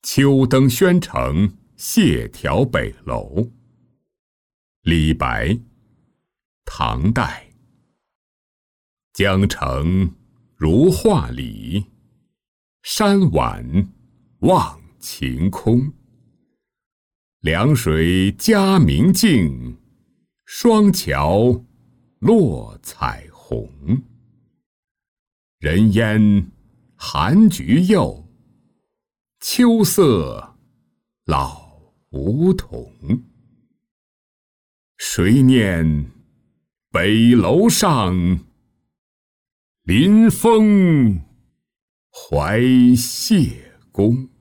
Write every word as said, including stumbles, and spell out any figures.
秋登宣城，谢条北楼。李白，唐代。江城如画里，山晚望晴空。凉水佳明镜，双桥落彩虹。人烟寒菊柚，秋色老梧桐。谁念北楼上，临风怀谢公。